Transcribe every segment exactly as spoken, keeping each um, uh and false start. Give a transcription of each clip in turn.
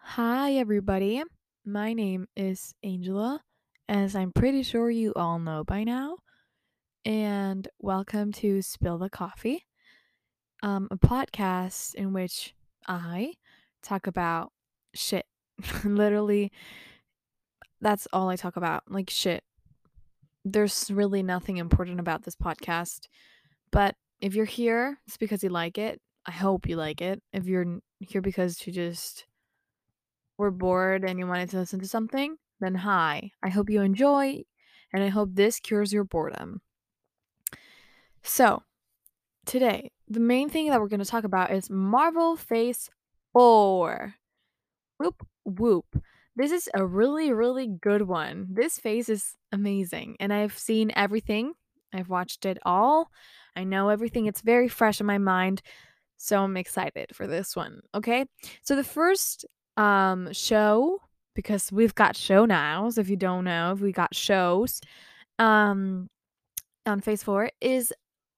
Hi, everybody. My name is Angela, as I'm pretty sure you all know by now. And welcome to Spill the Coffee, um, a podcast in which I talk about shit. Literally, that's all I talk about, like shit. There's really nothing important about this podcast. But if you're here, it's because you like it. I hope you like it. If you're n- here because you just were bored and you wanted to listen to something, then hi. I hope you enjoy, and I hope this cures your boredom. So, today, the main thing that we're going to talk about is Marvel Phase four. Whoop, whoop. This is a really, really good one. This phase is amazing, and I've seen everything. I've watched it all. I know everything. It's very fresh in my mind. So I'm excited for this one. Okay. So the first um show, because we've got show nows, if you don't know, if we got shows um on phase four is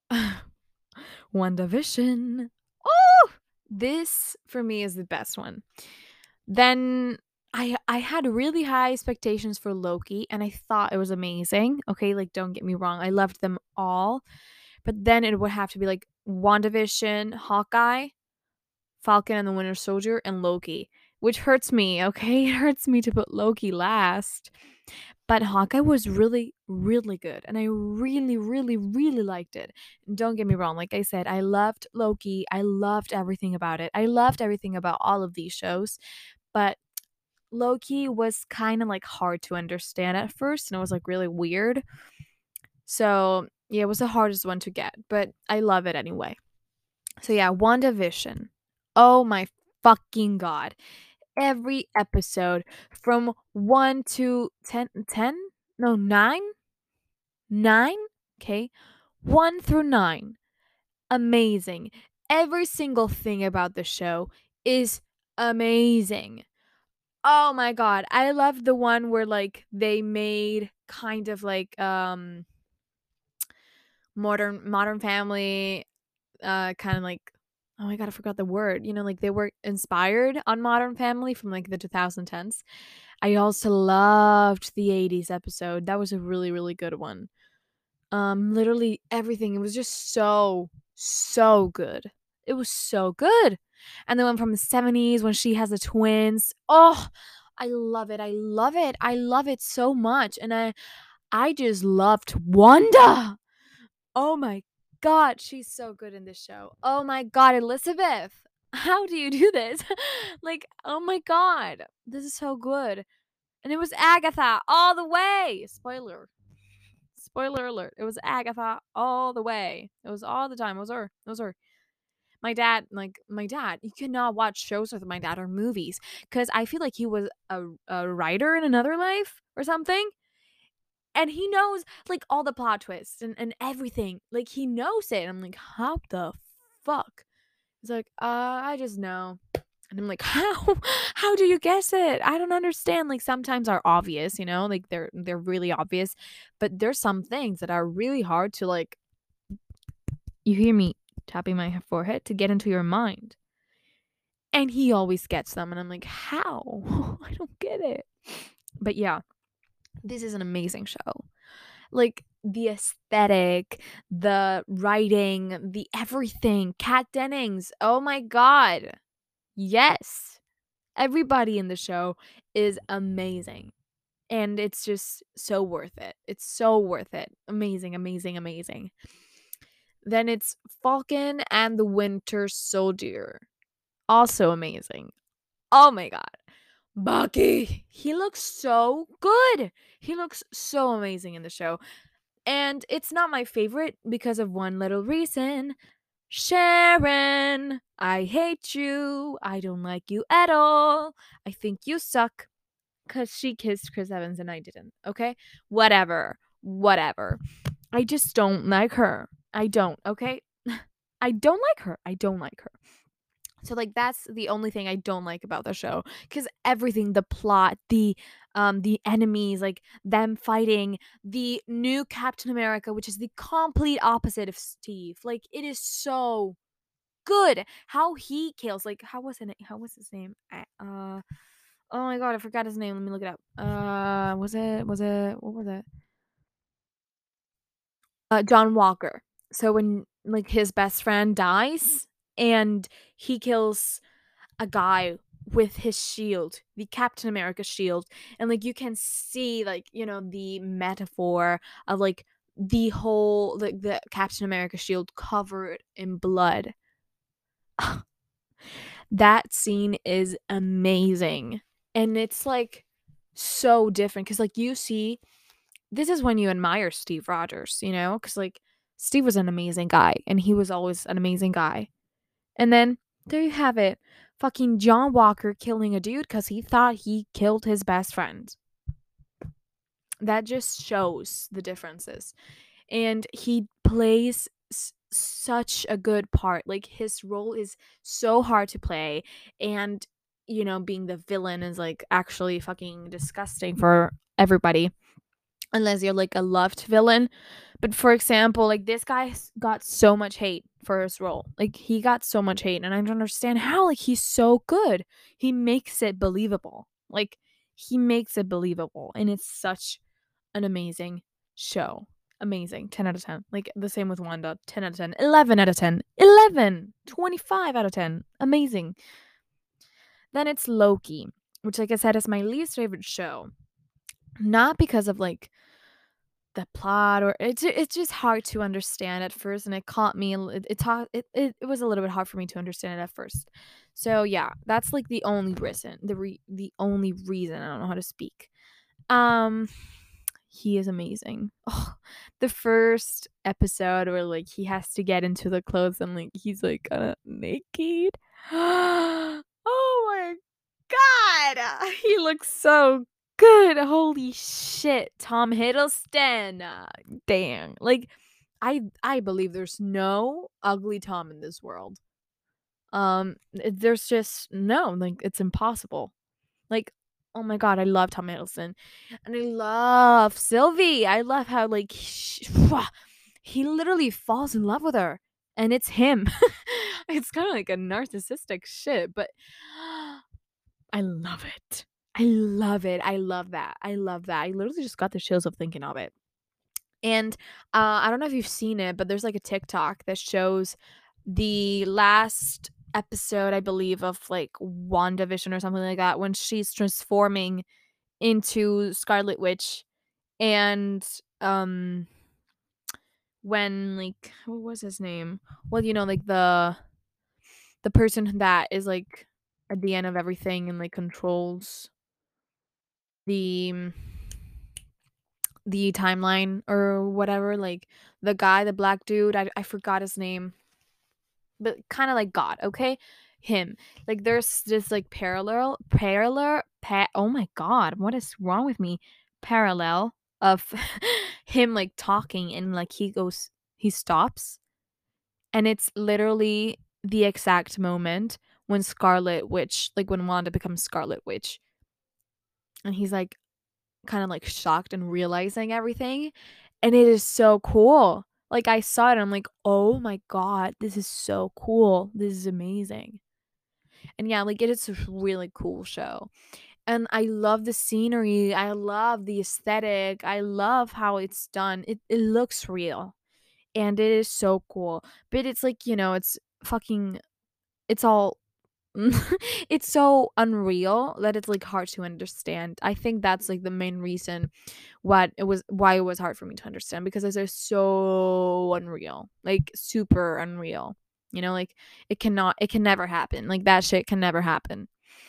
WandaVision. Oh, this for me is the best one. Then I I had really high expectations for Loki and I thought it was amazing. Okay, like don't get me wrong, I loved them all. But then it would have to be like WandaVision, Hawkeye, Falcon and the Winter Soldier, and Loki, which hurts me, okay? It hurts me to put Loki last. But Hawkeye was really, really good, and I really, really, really liked it. Don't get me wrong, like I said, I loved Loki. I loved everything about it. I loved everything about all of these shows, but Loki was kind of like hard to understand at first, and it was like really weird. So, yeah, it was the hardest one to get, but I love it anyway. So yeah, WandaVision. Oh my fucking god. Every episode from one to ten, ten? No, nine? nine? Okay. one through nine. Amazing. Every single thing about the show is amazing. Oh my god. I loved the one where like they made kind of like um modern modern family uh kind of like oh my god, I forgot the word. You know, like they were inspired on Modern Family from like the twenty tens. I also loved the eighties episode. That was a really, really good one. Um, literally everything. It was just so, so good. It was so good. And the one from the seventies when she has the twins. Oh, I love it. I love it. I love it so much. And I I just loved Wanda. Oh my god, she's so good in this show. Oh my god, Elizabeth. How do you do this? Like, oh my god. This is so good. And it was Agatha all the way. Spoiler. Spoiler alert. It was Agatha all the way. It was all the time. It was her. It was her. My dad, like my dad, you cannot watch shows with my dad or movies because I feel like he was a, a writer in another life or something. And he knows like all the plot twists and, and everything. Like he knows it. I'm like, how the fuck? He's like, uh, I just know. And I'm like, how? How do you guess it? I don't understand. Like sometimes are obvious, you know, like they're they're really obvious, but there's some things that are really hard to like. You hear me tapping my forehead to get into your mind, and he always gets them, and I'm like, how? I don't get it. But yeah, this is an amazing show. Like the aesthetic, the writing, the everything. Kat Dennings. Oh my god. Yes. Everybody in the show is amazing. And it's just so worth it. It's so worth it. Amazing, amazing, amazing. Then it's Falcon and the Winter Soldier. Also amazing. Oh my god. Bucky. He looks so good. He looks so amazing in the show. And it's not my favorite because of one little reason. Sharon, I hate you. I don't like you at all. I think you suck. Because she kissed Chris Evans and I didn't. Okay? Whatever. Whatever. I just don't like her. I don't. Okay? I don't like her. I don't like her. So like that's the only thing I don't like about the show cuz everything, the plot, the um the enemies, like them fighting, the new Captain America which is the complete opposite of Steve. Like it is so good how he kills, like how was it how was his name? I- Uh Oh my god, I forgot his name. Let me look it up. Uh, was it was it what was it? Uh, John Walker. So when like his best friend dies and he kills a guy with his shield, the Captain America shield, and like you can see like, you know, the metaphor of like the whole like the Captain America shield covered in blood. That scene is amazing. And it's like so different cuz like you see this is when you admire Steve Rogers, you know? Cuz like Steve was an amazing guy and he was always an amazing guy. And then there you have it. Fucking John Walker killing a dude cuz he thought he killed his best friend. That just shows the differences. And he plays s- such a good part. Like his role is so hard to play, and you know, being the villain is like actually fucking disgusting for everybody unless you're like a loved villain. But for example, like this guy got so much hate for his role. Like he got so much hate, and I don't understand how. Like he's so good. He makes it believable. Like he makes it believable, and it's such an amazing show. Amazing. ten out of ten. Like the same with Wanda. ten out of ten. eleven out of ten. eleven. twenty-five out of ten. Amazing. Then it's Loki, which, like I said, is my least favorite show. Not because of like the plot or it's it's just hard to understand at first, and it caught me it it, ta- it it it was a little bit hard for me to understand it at first. So yeah, that's like the only reason the re- the only reason I don't know how to speak. Um he is amazing. Oh, the first episode where like he has to get into the clothes and like he's like uh, naked. Oh my god, he looks so good. Holy shit, Tom Hiddleston. Uh, Dang, like I I believe there's no ugly Tom in this world. Um, it- there's just no like it's impossible. Like, oh my god, I love Tom Hiddleston, and I love Sylvie. I love how like sh- he literally falls in love with her, and it's him. It's kind of like a narcissistic shit, but I love it. I love it. I love that. I love that. I literally just got the chills of thinking of it. And uh, I don't know if you've seen it, but there's like a TikTok that shows the last episode, I believe, of like WandaVision or something like that, when she's transforming into Scarlet Witch, and um when like what was his name? Well, you know, like the the person that is like at the end of everything and like controls the the timeline or whatever, like the guy, the black dude, I I forgot his name, but kind of like God, okay? Him. Like there's this like parallel parallel pa- oh my god, what is wrong with me? Parallel of him like talking, and like he goes he stops, and it's literally the exact moment when Scarlet Witch, like when Wanda becomes Scarlet Witch, and he's like kind of like shocked and realizing everything, and it is so cool. Like I saw it and I'm like, "Oh my god, this is so cool. This is amazing." And yeah, like it is a really cool show. And I love the scenery. I love the aesthetic. I love how it's done. It it looks real. And it is so cool. But it's like, you know, it's fucking it's all it's so unreal that it's like hard to understand. I think that's like the main reason what it was why it was hard for me to understand, because it's just so unreal. Like super unreal. You know, like it cannot it can never happen. Like that shit can never happen.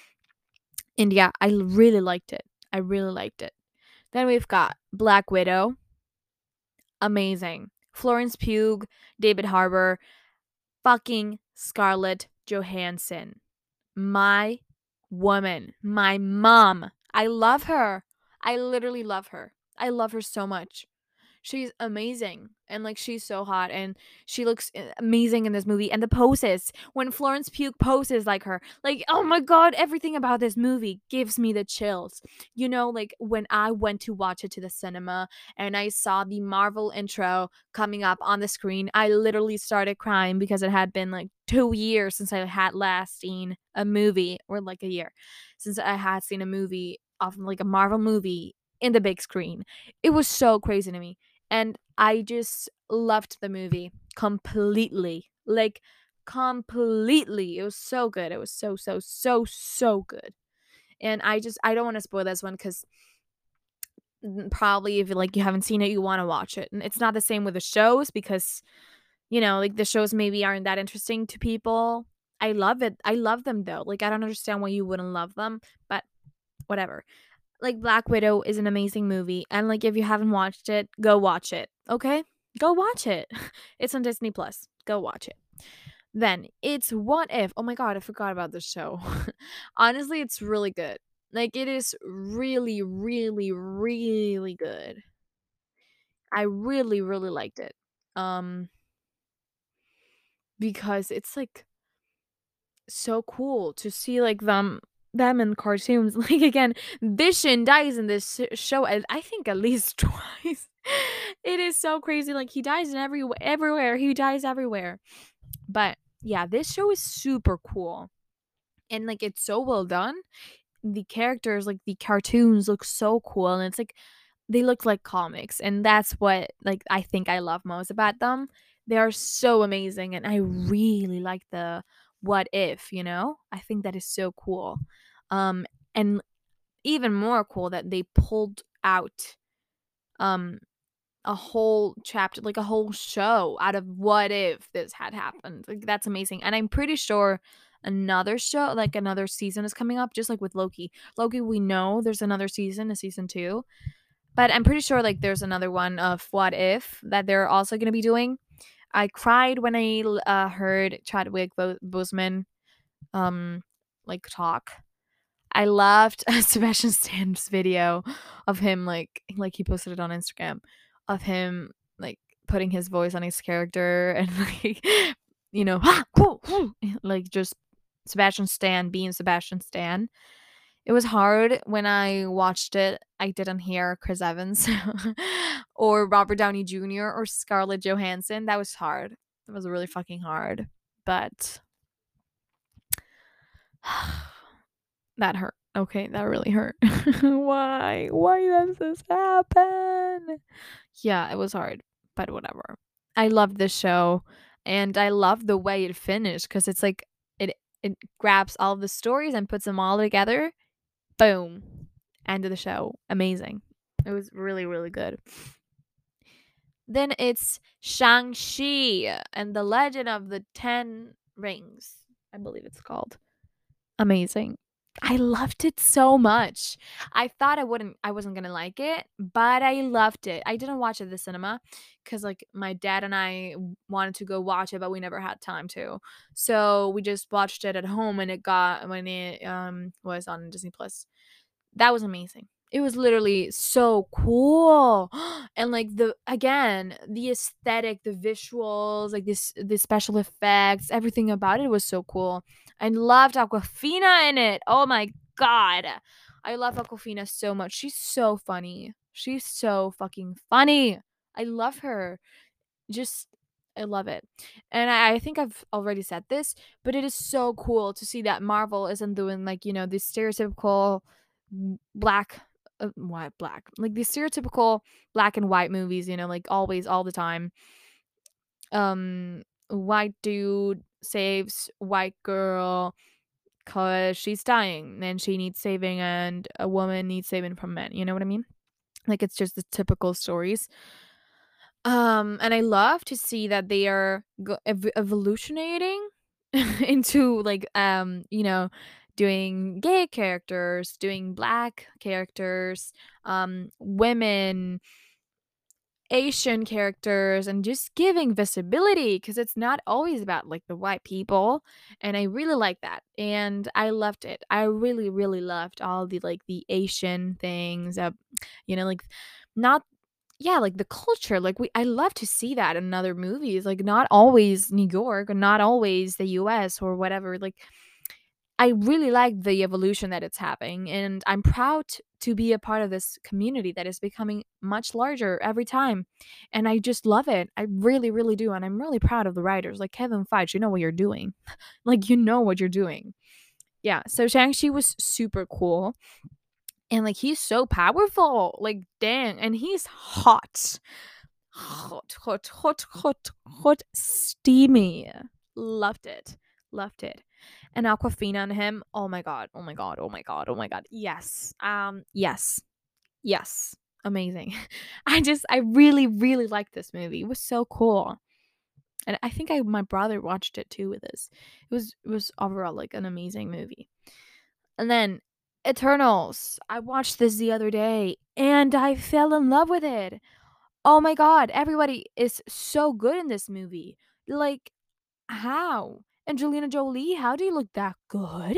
And yeah, I really liked it. I really liked it. Then we've got Black Widow. Amazing. Florence Pugh, David Harbour, fucking Scarlett Johansson. My woman, my mom. I love her. I literally love her. I love her so much. She's amazing, and, like, she's so hot, and she looks a amazing in this movie, and the poses, when Florence Pugh poses like her, like, oh my god, everything about this movie gives me the chills. You know, like, when I went to watch it to the cinema, and I saw the Marvel intro coming up on the screen, I literally started crying because it had been, like, two years since I had last seen a movie, or, like, a year, since I had seen a movie of, like, a Marvel movie in the big screen. It was so crazy to me. And I just loved the movie completely. Like, completely. It was so good. It was so, so, so, so good. And I just, I don't want to spoil this one because probably if like you haven't seen it, you want to watch it. And it's not the same with the shows because, you know, like the shows maybe aren't that interesting to people. I love it. I love them though. Like, I don't understand why you wouldn't love them, but whatever. Like, Black Widow is an amazing movie, and, like, if you haven't watched it, go watch it, okay? Go watch it. It's on Disney Plus. Go watch it. Then, it's What If. Oh my god, I forgot about this show. Honestly, it's really good. Like, it is really, really, really good. I really, really liked it. Um, because it's, like, so cool to see, like, them them in cartoons. Like, again, Vision dies in this sh show, and I think at least twice. It is so crazy, like, he dies in every everywhere, he dies everywhere. But, yeah, this show is super cool, and, like, it's so well done. The characters, like, the cartoons look so cool, and it's, like, they look like comics, and that's what, like, I think I love most about them. They are so amazing, and I really like the what if, you know? I think that is so cool. Um, and even more cool that they pulled out, um, a whole chapter, like, a whole show out of what if this had happened. Like, that's amazing, and I'm pretty sure another show, like, another season is coming up, just like with Loki. Loki, we know there's another season, a season two. But I'm pretty sure, like, there's another one of What If that they're also gonna be doing. I cried when I uh, heard Chadwick Bo- Boseman um like talk. I loved Sebastian Stan's video of him like like he posted it on Instagram of him like putting his voice on his character and like you know like just Sebastian Stan being Sebastian Stan. It was hard when I watched it. I didn't hear Chris Evans or Robert Downey Junior or Scarlett Johansson. That was hard. That was really fucking hard. But that hurt. Okay, that really hurt. Why? Why does this happen? Yeah, it was hard, but whatever. I love this show and I love the way it finished because it's like it it grabs all the stories and puts them all together. Boom. End of the show. Amazing. It was really, really good. Then it's Shang-Chi and the Legend of the Ten Rings. I believe it's called. Amazing. I loved it so much. I thought I wouldn't I wasn't going to like it, but I loved it. I didn't watch it at the cinema cuz like my dad and I wanted to go watch it, but we never had time to. So we just watched it at home and it got when it um was on Disney Plus. That was amazing. It was literally so cool. And like the again, the aesthetic, the visuals, like this the special effects, everything about it was so cool. I loved Aquafina in it. Oh my god. I love Aquafina so much. She's so funny. She's so fucking funny. I love her. Just I love it. And I, I think I've already said this, but it is so cool to see that Marvel isn't doing like, you know, this stereotypical black uh, what black like these stereotypical black and white movies, you know, like always all the time. Um white dude saves white girl cuz she's dying and she needs saving and a woman needs saving from men. You know what I mean? Like it's just the typical stories. Um and I love to see that they are go- ev- evolutionating into like um you know doing gay characters, doing black characters, um women, Asian characters, and just giving visibility because it's not always about like the white people. And I really like that. And I loved it. I really, really loved all the like the Asian things. Uh, you know, like not yeah, like, the culture, like, we I love to see that in other movies, like, not always New York, or not always the U S or whatever, like, I really like the evolution that it's having, and I'm proud to be a part of this community that is becoming much larger every time, and I just love it. I really, really do, and I'm really proud of the writers, like Kevin Feige, you know what you're doing. Like, you know what you're doing. Yeah, so Shang-Chi was super cool, and, like, he's so powerful, like, dang, and he's hot. Hot, hot, hot, hot, hot, steamy. Loved it. Loved it. And Aquafina and him, oh my god, oh my god, oh my god, oh my god. Yes. Um, yes. Yes. Amazing. I just I really, really liked this movie. It was so cool. And I think I my brother watched it too with us. It was it was overall like an amazing movie. And then Eternals. I watched this the other day and I fell in love with it. Oh my god, everybody is so good in this movie. Like, how? Angelina Jolie, how do you look that good?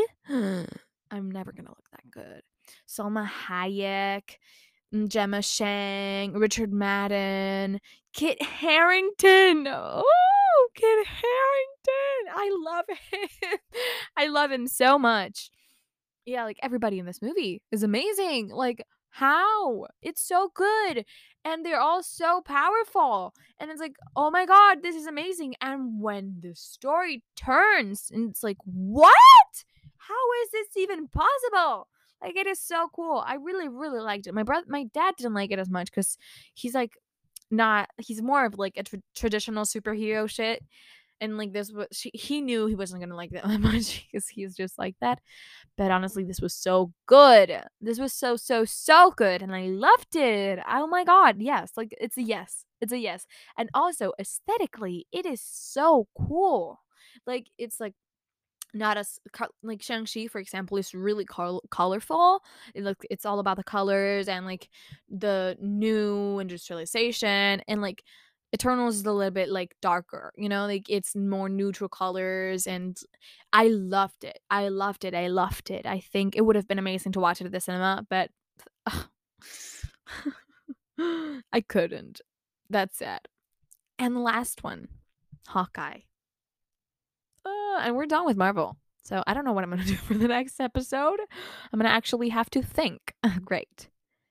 I'm never gonna look that good. Salma Hayek, mm, Gemma Shang, Richard Madden, Kit Harington. Oh, Kit Harington. I love him. I love him so much. Yeah, like, everybody in this movie is amazing. Like, how? It's so good, and they're all so powerful, and it's like, "Oh my god, this is amazing," and when the story turns, and it's like, "What? How is this even possible?" Like, it is so cool. I really, really liked it. My brother my dad didn't like it as much because he's, like, not he's more of, like, a tra traditional superhero shit, and, like, this was she he knew he wasn't gonna like that much because he's just like that. But honestly, this was so good. This was so, so, so good, and I loved it. Oh my god, yes. Like, it's a yes. It's a yes. And also, aesthetically, it is so cool. Like, it's, like, not as co like, Shang-Chi, for example, is really col colorful. It look it's all about the colors and, like, the new industrialization, and, like, Eternals is a little bit, like, darker, you know? Like, it's more neutral colors, and I loved it. I loved it. I loved it. I think it would have been amazing to watch it at the cinema, but ugh, I couldn't. That's sad. And the last one, Hawkeye. Uh, and we're done with Marvel. So I don't know what I'm gonna do for the next episode. I'm gonna actually have to think. Great.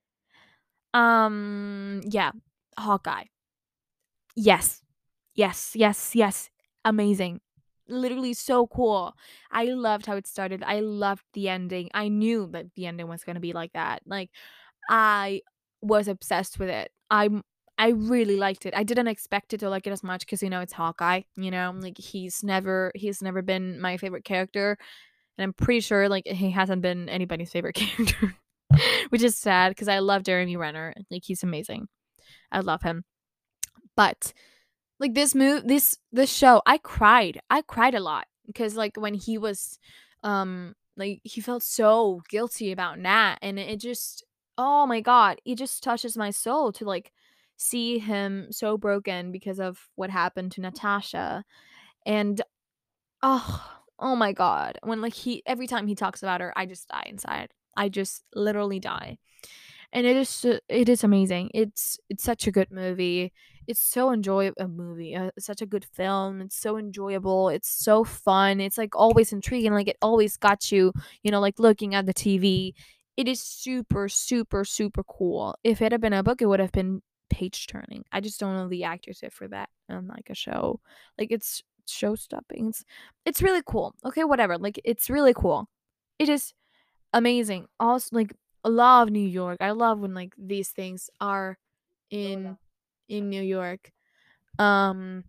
Um, yeah, Hawkeye. Yes, yes, yes, yes. Amazing. Literally so cool. I loved how it started. I loved the ending. I knew that the ending was gonna be like that. Like, I was obsessed with it. I'm I really liked it. I didn't expect it to like it as much because you know it's Hawkeye. You know, like he's never he's never been my favorite character, and I'm pretty sure like he hasn't been anybody's favorite character, which is sad because I love Jeremy Renner. Like he's amazing. I love him. But like this move, this this show, I cried. I cried a lot because like when he was, um, like he felt so guilty about Nat, and it just, oh my god, it just touches my soul to like see him so broken because of what happened to Natasha, and oh, oh my god, when like he every time he talks about her, I just die inside. I just literally die. And it is so it is amazing. It's it's such a good movie. It's so enjoyable a movie, uh, it's such a good film. It's so enjoyable. It's so fun. It's like always intriguing. Like it always got you, you know, like looking at the T V. It is super, super, super cool. If it had been a book, it would have been page turning. I just don't know the actors for that on like a show. Like it's show stoppings. It's really cool. Okay, whatever. Like it's really cool. It is amazing. Also, like I love New York. I love when like these things are in in New York. Um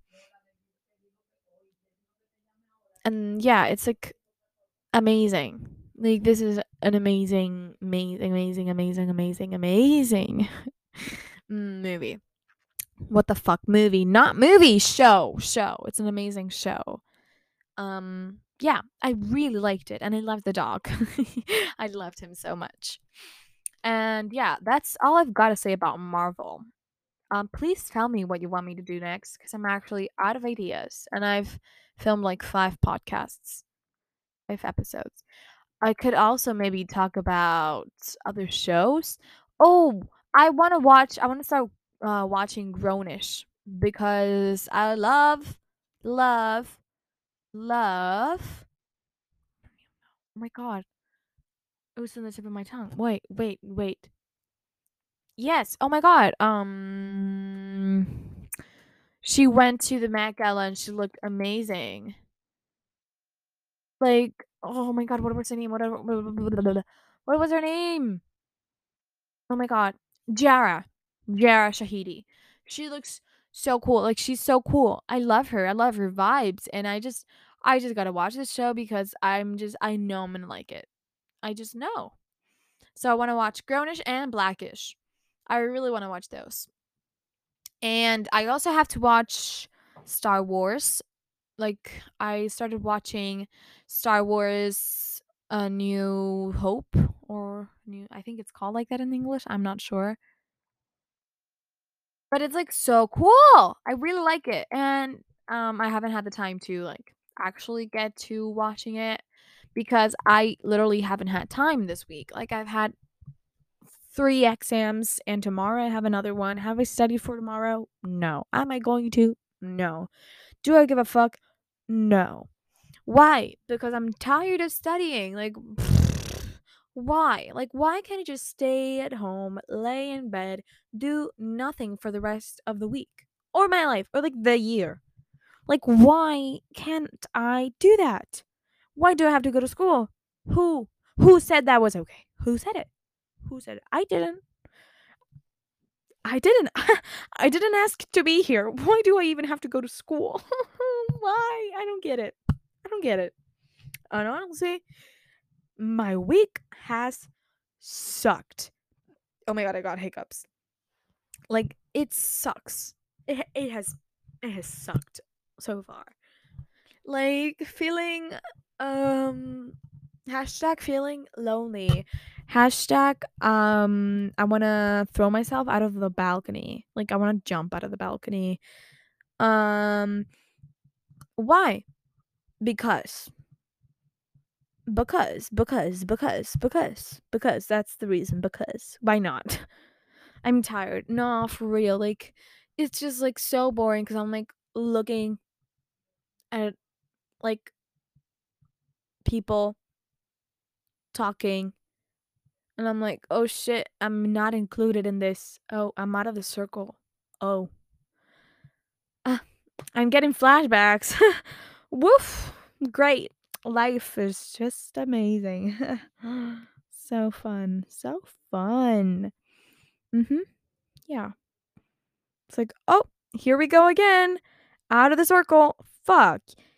and yeah, it's like amazing. Like this is an amazing, amazing, amazing, amazing, amazing, amazing movie. What the fuck movie? Not movie, show. Show. It's an amazing show. Um yeah, I really liked it and I loved the dog. I loved him so much. And yeah, that's all I've got to say about Marvel. Um, please tell me what you want me to do next because I'm actually out of ideas and I've filmed like five podcasts, five episodes. I could also maybe talk about other shows. Oh, I want to watch, I want to start uh, watching Grownish because I love, love, love. Oh my god, it was on the tip of my tongue. Wait, wait, wait. Yes. Oh my god. Um, she went to the Met Gala and she looked amazing. Like, oh my god, what was her name? Whatever. What was her name? Oh my god, Jara, Jara Shahidi. She looks so cool. Like she's so cool. I love her. I love her vibes, and I just, I just gotta watch this show because I'm just, I know I'm gonna like it. I just know. So I want to watch Grownish and Blackish. I really want to watch those, and I also have to watch Star Wars. Like I started watching Star Wars A New Hope or new I think it's called like that in English. I'm not sure. But it's, like, so cool. I really like it, and, um, I haven't had the time to, like, actually get to watching it because I literally haven't had time this week. Like, I've had three exams, and tomorrow I have another one. Have I studied for tomorrow? No. Am I going to? No. Do I give a fuck? No. Why? Because I'm tired of studying. Like, why? Like, why can't I just stay at home, lay in bed, do nothing for the rest of the week or my life or like the year? Like, why can't I do that? Why do I have to go to school? Who? Who said that was okay? Who said it? Who said it? I didn't. I didn't. I didn't ask to be here. Why do I even have to go to school? Why? I don't get it. I don't get it. And honestly, my week has sucked. Oh my god, I got hiccups. Like it sucks. It it has it has sucked so far. Like feeling um hashtag feeling lonely. Hashtag um I wanna throw myself out of the balcony. Like I wanna jump out of the balcony. Um why? Because because because because because because that's the reason because why not? I'm tired. No, for real. Like, it's just like so boring because I'm like looking at like people talking and I'm like, oh shit, I'm not included in this. Oh, I'm out of the circle. Oh, ah, I'm getting flashbacks. Woof. Great. Life is just amazing. So fun. So fun. Mm hmm. Yeah. It's like, oh, here we go again. Out of the circle. Fuck.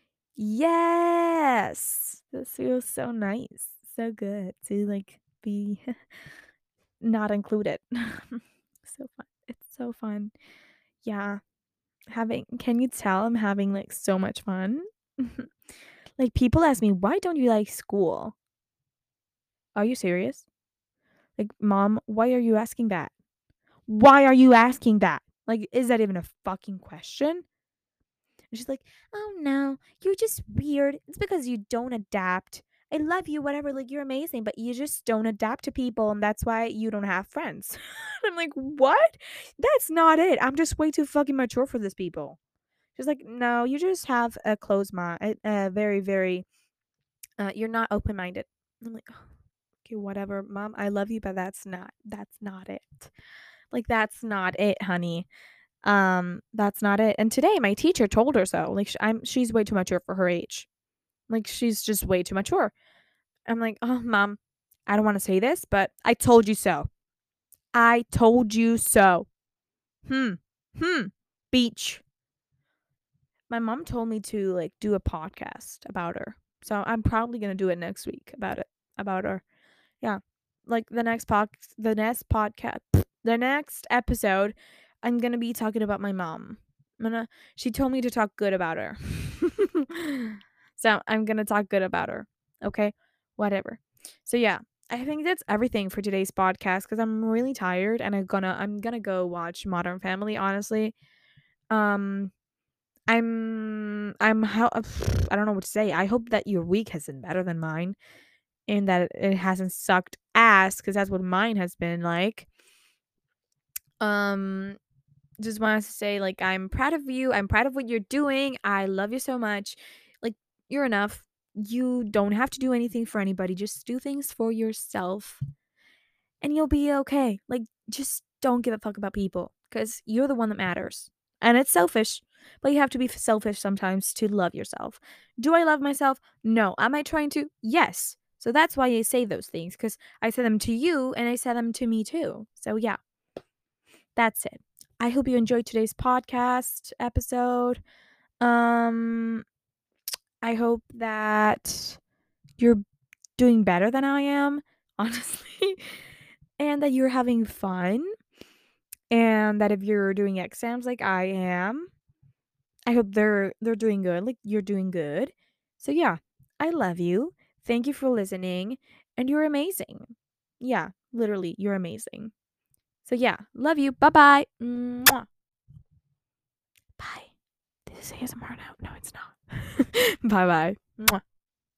Yes. This feels so nice. So good to like be not included. So fun. It's so fun. Yeah. Having can you tell I'm having like so much fun? Like people ask me, "Why don't you like school?" Are you serious? Like, "Mom, why are you asking that? Why are you asking that? Like, is that even a fucking question?" And she's like, "Oh no, you're just weird. It's because you don't adapt. I love you, whatever. Like, you're amazing, but you just don't adapt to people, and that's why you don't have friends." I'm like, "What? That's not it. I'm just way too fucking mature for this people." She's like, "No, you just have a closed mind, a, a very, very, uh, you're not open minded." I'm like, "Oh, okay, whatever, mom. I love you, but that's not, that's not it. Like, that's not it, honey." Um, that's not it. And today my teacher told her so. Like sh- I'm she's way too mature for her age. Like she's just way too mature. I'm like, "Oh, mom, I don't want to say this, but I told you so. I told you so." Hmm. Hmm. Beach. My mom told me to like do a podcast about her. So I'm probably going to do it next week about it about her. Yeah. Like the next pod the next podcast the next episode I'm going to be talking about my mom. I'm gonna she told me to talk good about her. So I'm going to talk good about her. Okay? Whatever. So yeah, I think that's everything for today's podcast cuz I'm really tired and I'm gonna I'm going to go watch Modern Family honestly. Um I'm I'm how I don't know what to say. I hope that your week has been better than mine and that it hasn't sucked ass because that's what mine has been like. Um, just wanted to say, like, I'm proud of you. I'm proud of what you're doing. I love you so much. Like, you're enough. You don't have to do anything for anybody. Just do things for yourself and you'll be okay. Like, just don't give a fuck about people because you're the one that matters. And it's selfish, but you have to be selfish sometimes to love yourself. Do I love myself? No. Am I trying to? Yes. So that's why I say those things because I say them to you and I say them to me too. So, yeah, that's it. I hope you enjoyed today's podcast episode. Um, I hope that you're doing better than I am, honestly, and that you're having fun, and that if you're doing exams like I am, I hope they're they're doing good, like you're doing good. So yeah, I love you. Thank you for listening, and you're amazing. Yeah, literally, you're amazing. So yeah, love you. Bye-bye. Mwah. Bye. This is A S M R now. No, it's not. Bye-bye. Mwah.